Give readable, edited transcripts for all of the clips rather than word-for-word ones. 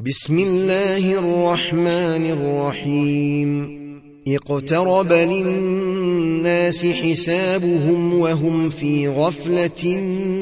بسم الله الرحمن الرحيم. اقترب للناس حسابهم وهم في غفلة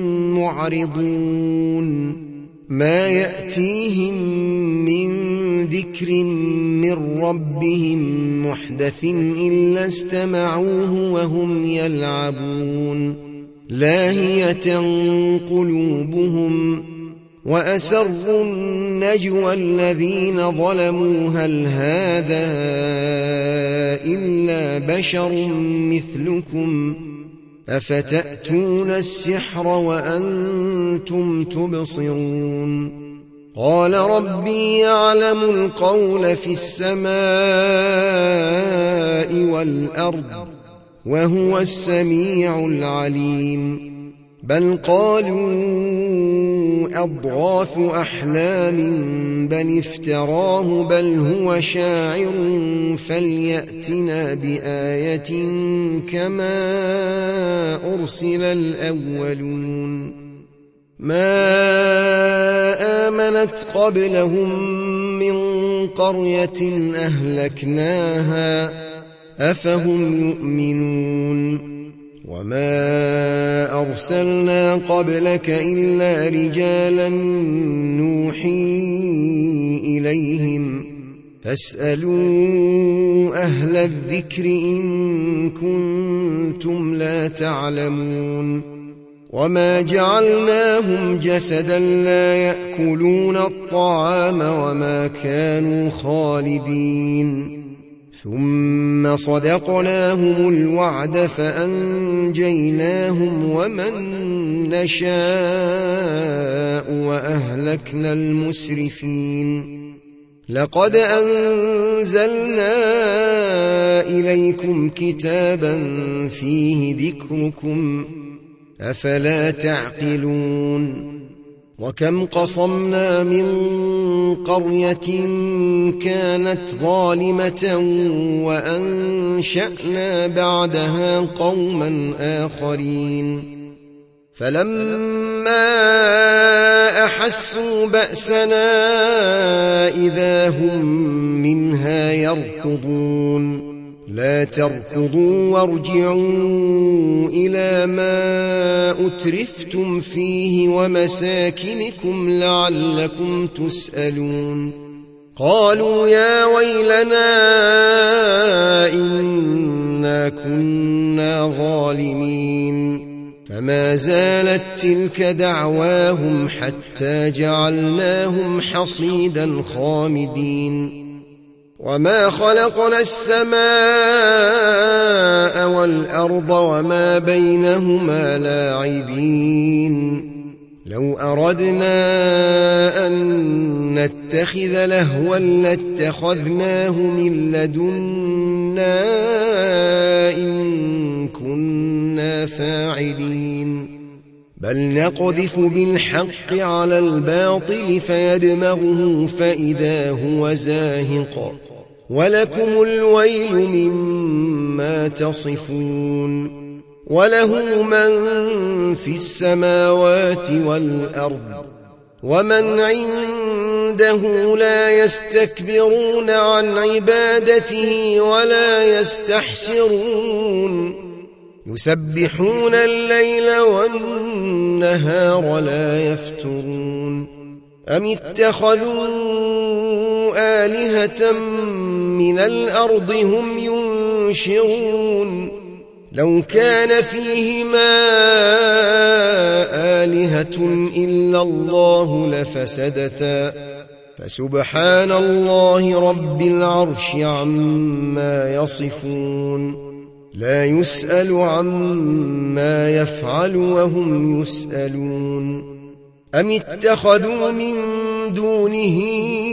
معرضون. ما يأتيهم من ذكر من ربهم محدث إلا استمعوه وهم يلعبون. لاهية قلوبهم وأسروا النجوى الذين ظلموا هل هذا إلا بشر مثلكم أفتأتون السحر وأنتم تبصرون. قال ربي يعلم القول في السماء والأرض وهو السميع العليم. بل قالوا أضغاث أحلام بل افتراه بل هو شاعر فليأتنا بآية كما أرسل الأولون. ما آمنت قبلهم من قرية أهلكناها أفهم يؤمنون. وما أرسلنا قبلك إلا رجالا نوحي إليهم فاسألوا أهل الذكر إن كنتم لا تعلمون. وما جعلناهم جسدا لا يأكلون الطعام وما كانوا خالدين. ثم صدقناهم الوعد فأنجيناهم ومن نشاء وأهلكنا المسرفين. لقد أنزلنا إليكم كتابا فيه ذكركم أفلا تعقلون. وكم قصمنا من قرية كانت ظالمة وأنشأنا بعدها قوما آخرين. فلما أحسوا بأسنا إذا هم منها يركضون. لا تركضوا وارجعوا إلى ما أترفتم فيه ومساكنكم لعلكم تسألون. قالوا يا ويلنا إنا كنا ظالمين. فما زالت تلك دعواهم حتى جعلناهم حصيدا خامدين. وما خلقنا السماء والأرض وما بينهما لاعبين. لو أردنا أن نتخذ لهوا لاتخذناه من لدنا إن كنا فاعلين. بل نقذف بالحق على الباطل فيدمغه فإذا هو زاهق ولكم الويل مما تصفون. وله من في السماوات والأرض ومن عنده لا يستكبرون عن عبادته ولا يستحسرون. يسبحون الليل والنهار لا يفترون. أم اتخذوا آلهة من الأرض هم ينشرون. لو كان فيهما آلهة إلا الله لفسدتا فسبحان الله رب العرش عما يصفون. لا يسأل عما يفعل وهم يسألون. أم اتخذوا من دونه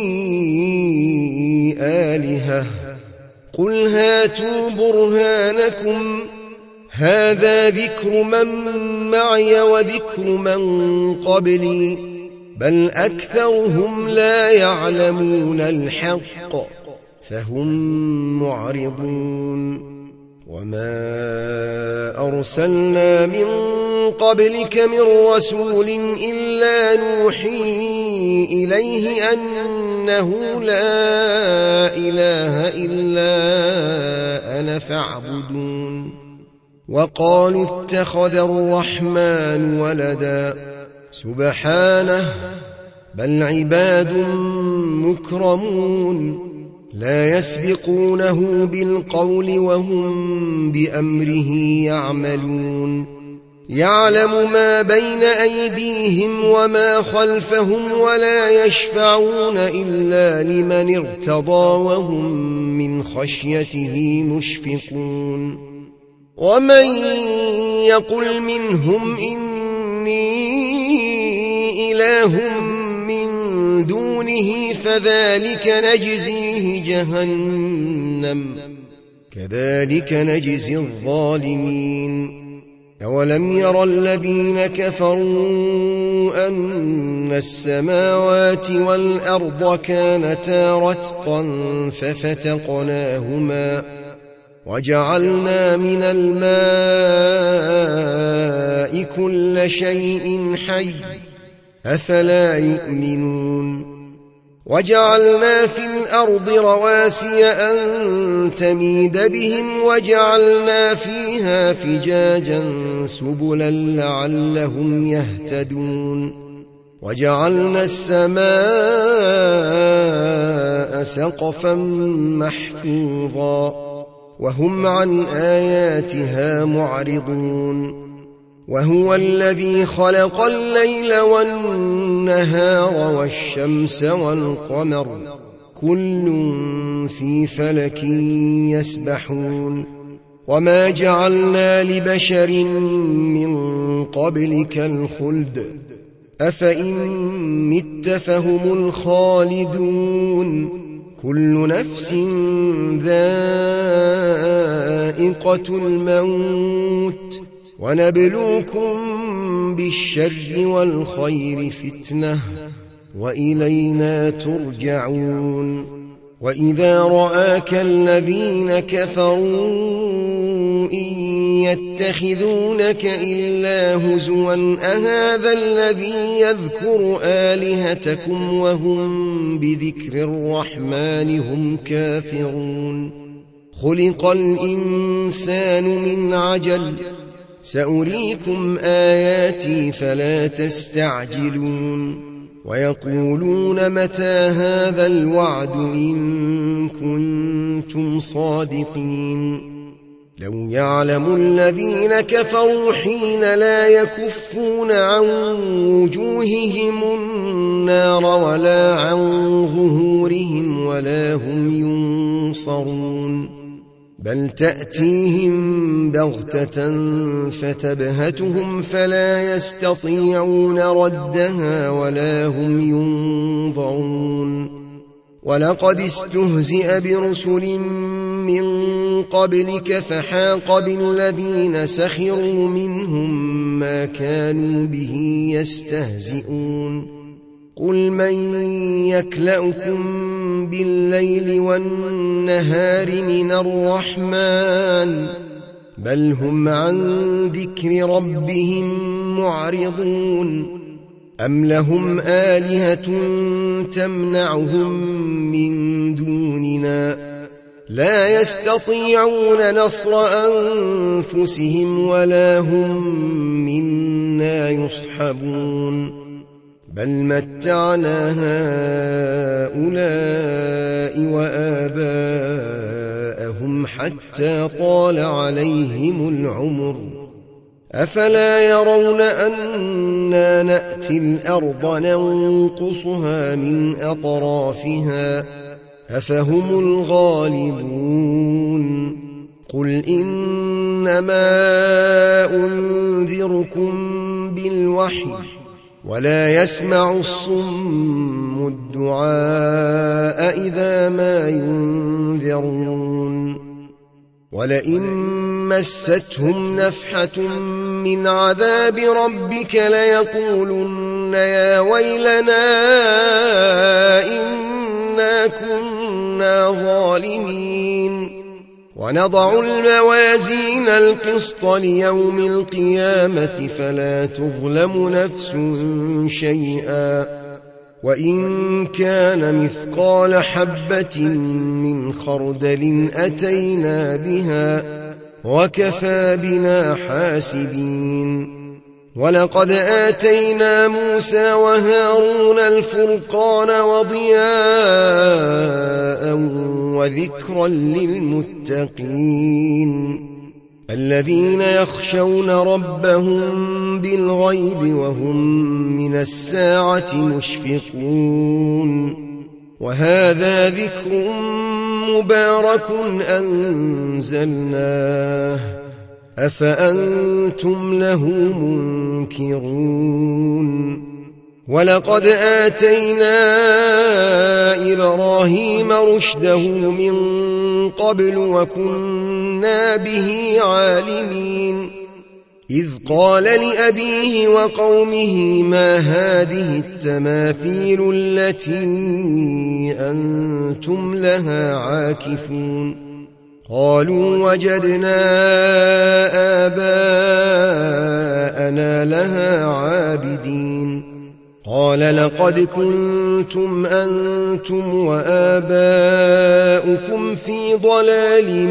آلهة قل هاتوا برهانكم هذا ذكر من معي وذكر من قبلي بل أكثرهم لا يعلمون الحق فهم معرضون. وما أرسلنا من قبلك من رسول إلا نوحي إليه أنه أنه لا إله إلا أنا فاعبدون وقالوا اتخذ الرحمن ولدا سبحانه بل عباد مكرمون لا يسبقونه بالقول وهم بأمره يعملون يعلم ما بين أيديهم وما خلفهم ولا يشفعون إلا لمن ارتضى وهم من خشيته مشفقون ومن يقل منهم إني إله من دونه فذلك نجزيه جهنم كذلك نجزي الظالمين أولم ير الذين كفروا أن السماوات والأرض كانتا رتقا ففتقناهما وجعلنا من الماء كل شيء حي أفلا يؤمنون وجعلنا في الأرض رواسي أن تميد بهم وجعلنا فيها فجاجا سبلا لعلهم يهتدون وجعلنا السماء سقفا محفوظا وهم عن آياتها معرضون وهو الذي خلق الليل والنهار والشمس والقمر كل في فلك يسبحون وما جعلنا لبشر من قبلك الخلد أفإن مت فهم الخالدون كل نفس ذائقة الموت ونبلوكم بالشر والخير فتنة وإلينا ترجعون وإذا رآك الذين كفروا إن يتخذونك إلا هزوا أهذا الذي يذكر آلهتكم وهم بذكر الرحمن هم كافرون خلق الإنسان من عجل سأريكم آياتي فلا تستعجلون ويقولون متى هذا الوعد إن كنتم صادقين لو يعلم الذين كفروا حين لا يكفون عن وجوههم النار ولا عن ظهورهم ولا هم ينصرون بل تأتيهم بغتة فتبهتهم فلا يستطيعون ردها ولا هم ينظرون ولقد استهزئ برسل من قبلك فحاق بالذين سخروا منهم ما كانوا به يستهزئون قل من يكلؤكم بالليل والنهار من الرحمن بل هم عن ذكر ربهم معرضون أم لهم آلهة تمنعهم من دوننا لا يستطيعون نصر أنفسهم ولا هم منا يصحبون بل متعنا هؤلاء وآباءهم حتى طال عليهم العمر أفلا يرون أنا نأتي الأرض ننقصها من أطرافها أفهم الغالبون قل إنما أنذركم بالوحي ولا يسمع الصم الدعاء إذا ما ينذرون ولئن مستهم نفحة من عذاب ربك ليقولن يا ويلنا إنا كنا ظالمين ونضع الموازين القسط ليوم القيامة فلا تظلم نفس شيئا وإن كان مثقال حبة من خردل أتينا بها وكفى بنا حاسبين ولقد آتينا موسى وهارون الفرقان وضياء وذكرا للمتقين الذين يخشون ربهم بالغيب وهم من الساعة مشفقون وهذا ذكر مبارك أنزلناه أفأنتم له منكرون ولقد آتينا إبراهيم رشده من قبل وكنا به عالمين إذ قال لأبيه وقومه ما هذه التماثيل التي أنتم لها عاكفون قالوا وجدنا آباءنا لها عابدين قال لقد كنتم أنتم وآباؤكم في ضلال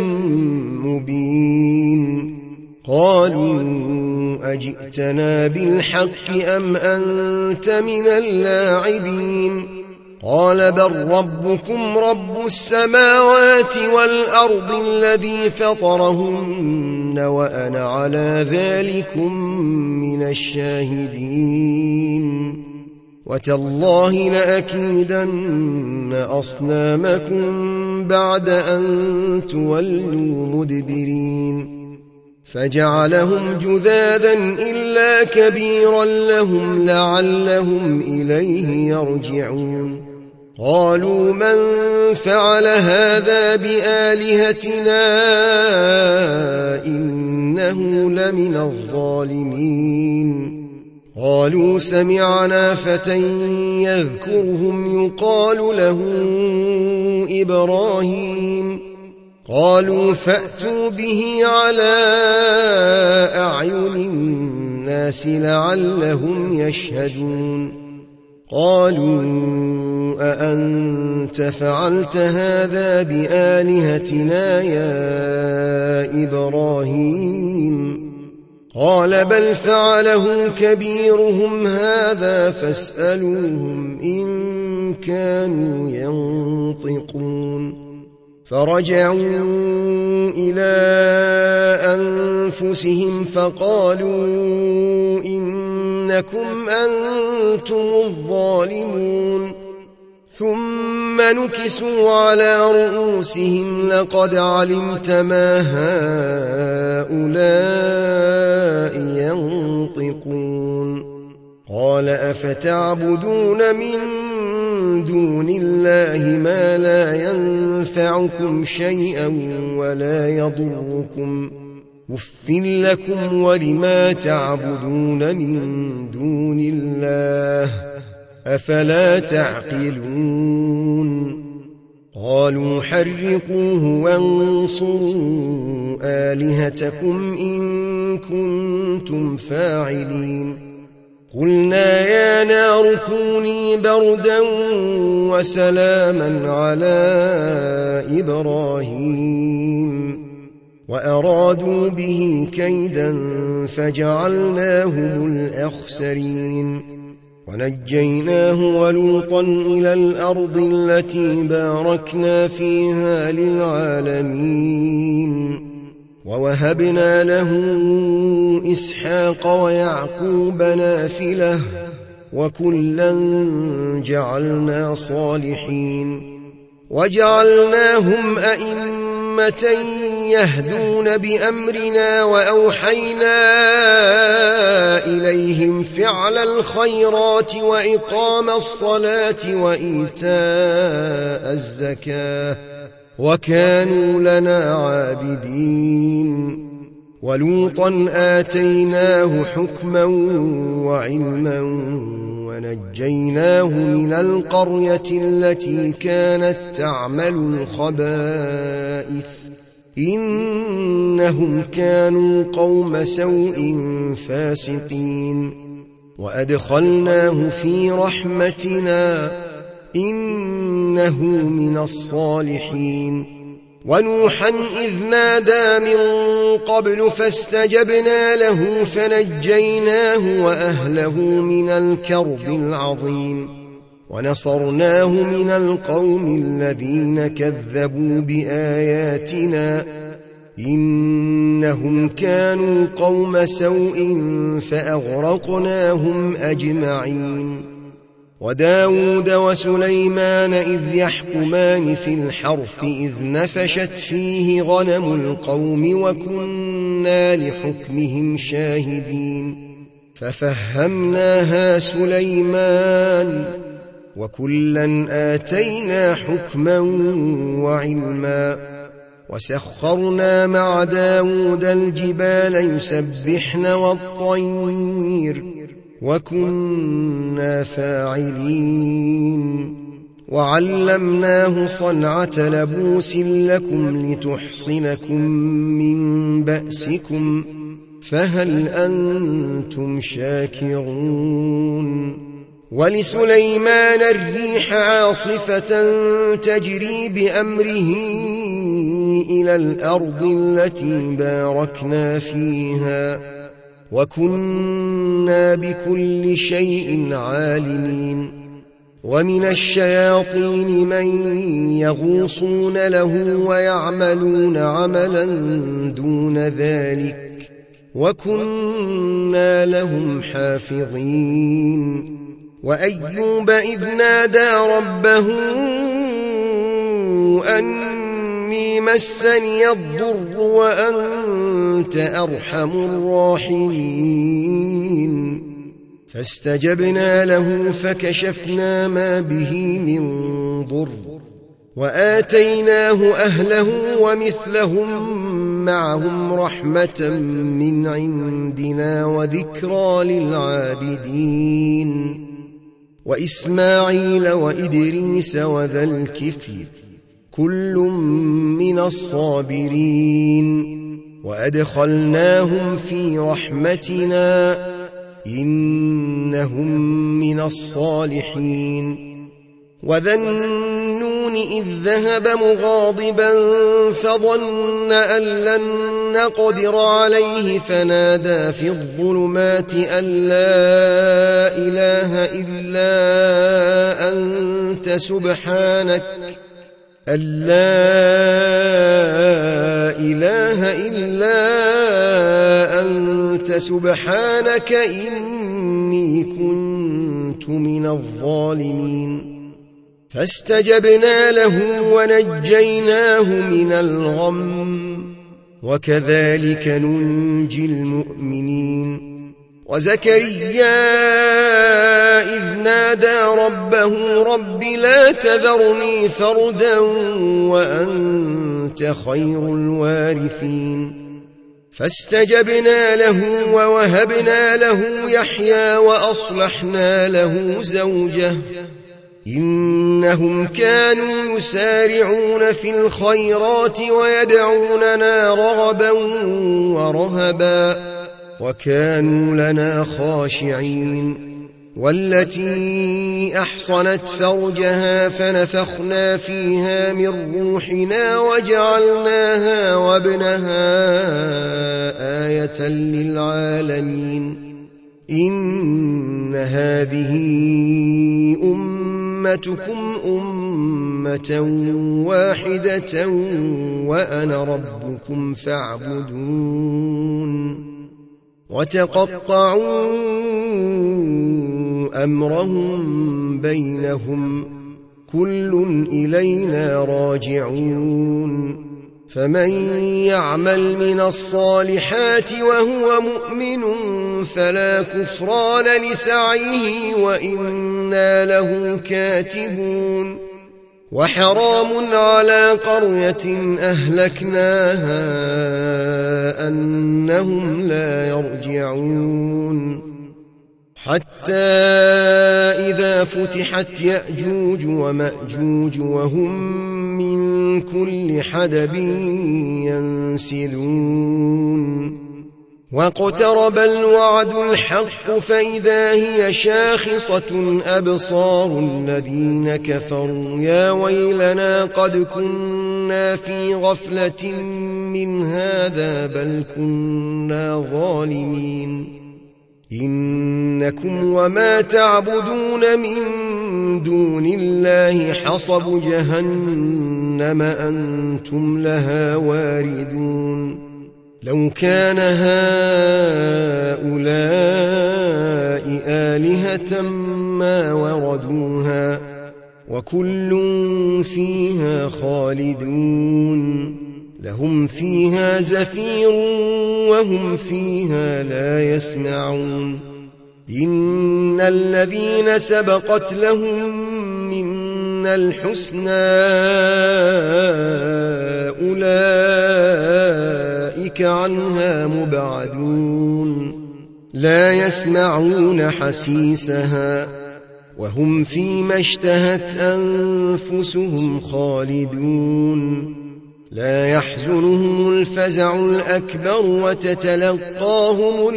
مبين قالوا أجئتنا بالحق أم أنت من اللاعبين قال بل ربكم رب السماوات والأرض الذي فطرهن وأنا على ذلكم من الشاهدين وتالله لأكيدن أصنامكم بعد أن تولوا مدبرين فجعلهم جذاذا إلا كبيرا لهم لعلهم إليه يرجعون قالوا من فعل هذا بآلهتنا إنه لمن الظالمين قالوا سمعنا فتى يذكرهم يقال له إبراهيم قالوا فأتوا به على أعين الناس لعلهم يشهدون قالوا أأنت فعلت هذا بآلهتنا يا إبراهيم قال بل فعله كبيرهم هذا فاسألوهم إن كانوا ينطقون فرجعوا إلى أنفسهم فقالوا إنكم أنتم الظالمون ثم نكسوا على رؤوسهم لقد علمت ما هؤلاء ينطقون قال أفتعبدون من دون الله ما لا ينفعكم شيئا ولا يضركم أف لكم ولما تعبدون من دون الله أفلا تعقلون قالوا حرقوه وانصروا آلهتكم إن كنتم فاعلين قلنا يا نار كوني بردا وسلاما على إبراهيم وأرادوا به كيدا فجعلناهم الأخسرين ونجيناه ولوطا إلى الأرض التي باركنا فيها للعالمين ووهبنا له إسحاق ويعقوب نافلة وكلا جعلنا صالحين وجعلناهم أئمة يهدون بأمرنا وأوحينا إليهم فعل الخيرات وإقام الصلاة وإيتاء الزكاة وكانوا لنا عابدين ولوطا آتيناه حكما وعلما ونجيناه من القرية التي كانت تعمل الخبائث إنهم كانوا قوم سوء فاسقين وأدخلناه في رحمتنا إنه من الصالحين. ونوحا إذ نادى من قبل فاستجبنا له فنجيناه وأهله من الكرب العظيم ونصرناه من القوم الذين كذبوا بآياتنا إنهم كانوا قوم سوء فأغرقناهم أجمعين. وداود وسليمان إذ يحكمان في الحرث إذ نفشت فيه غنم القوم وكنا لحكمهم شاهدين ففهمناها سليمان وكلا آتينا حكما وعلما وسخرنا مع داود الجبال يسبحن والطير وكنا فاعلين وعلمناه صنعة لبوس لكم لتحصنكم من بأسكم فهل أنتم شاكرون. ولسليمان الريح عاصفة تجري بأمره إلى الأرض التي باركنا فيها وكنا بكل شيء عالمين. ومن الشياطين من يغوصون له ويعملون عملا دون ذلك وكنا لهم حافظين. وأيوب إذ نادى ربه أني مسني الضر وأنت أرحم الراحمين فاستجبنا له فكشفنا ما به من ضر وآتيناه أهله ومثلهم معهم رحمة من عندنا وذكرى للعابدين. وإسماعيل وإدريس وذا الكفل كل من الصابرين وأدخلناهم في رحمتنا إنهم من الصالحين. وذا النون إذ ذهب مغاضبا فظن أن لن نقدر عليه فنادى في الظلمات أن لا إله إلا أنت سبحانك إني كنت من الظالمين. فاستجبنا له ونجيناه من الغم وكذلك ننجي المؤمنين. وزكريا إذ نادى ربه رب لا تذرني فردا وأنت خير الوارثين فاستجبنا له ووهبنا له يحيى وأصلحنا له زوجه إنهم كانوا يسارعون في الخيرات ويدعوننا رغبا ورهبا وكانوا لنا خاشعين. والتي أحصنت فرجها فنفخنا فيها من روحنا وجعلناها وابنها آية للعالمين. إن هذه أمتكم أمة واحدة وأنا ربكم فاعبدون. وتقطعوا أمرهم بينهم كل إلينا راجعون. فمن يعمل من الصالحات وهو مؤمن فلا كفران لسعيه وإنا له كاتبون. وحرام على قرية أهلكناها أنهم لا يرجعون حتى إذا فتحت يأجوج ومأجوج وهم من كل حدب ينسلون. واقترب الوعد الحق فإذا هي شاخصة أبصار الذين كفروا يا ويلنا قد كنا في غفلة من هذا بل كنا ظالمين إنكم وما تعبدون من دون الله حصب جهنم أنتم لها واردون لو كان هؤلاء آلهة ما وردوها وكل فيها خالدون لهم فيها زفير وهم فيها لا يسمعون إن الذين سبقت لهم منا الحسنى أولئك عنها مبعدون لا يسمعون حسيسها وهم فيما اشتهت أنفسهم خالدون لا يحزنهم الفزع الأكبر وتتلقاهم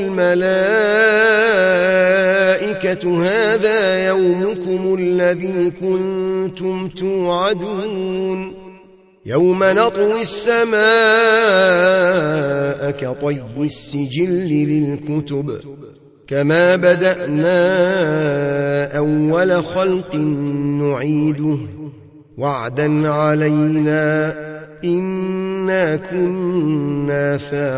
الملائكة هذا يومكم الذي كنتم توعدون يوم نطوي السماء كطي السجل للكتب كما بدأنا أول خلق نعيده وعدا علينا إنا كنا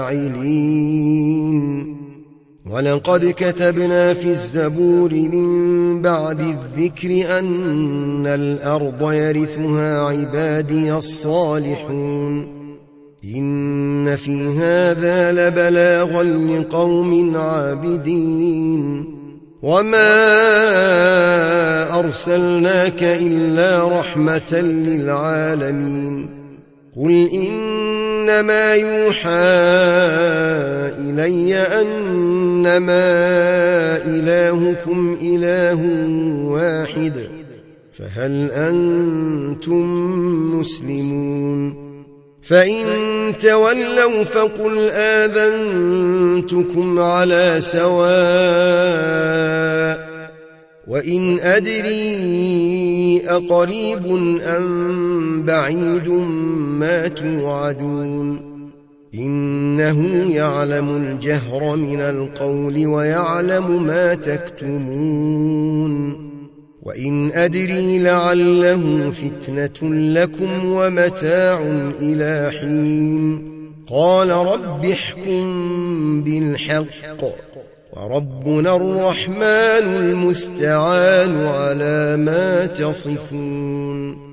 فاعلين ولقد كتبنا في الزبور من بعد الذكر أن الأرض يرثها عبادي الصالحون إن في هذا لبلاغا لقوم عابدين وما أرسلناك إلا رحمة للعالمين قل إنما يوحى إلي أنما إلهكم إله واحد فهل أنتم مسلمون فإن تولوا فقل آذنتكم على سواء وإن أدري أقريب أم بعيد ما توعدون إنه يعلم الجهر من القول ويعلم ما تكتمون وإن أدري لعله فتنة لكم ومتاع إلى حين قال رب احكم بالحق وربنا الرحمن المستعان على ما تصفون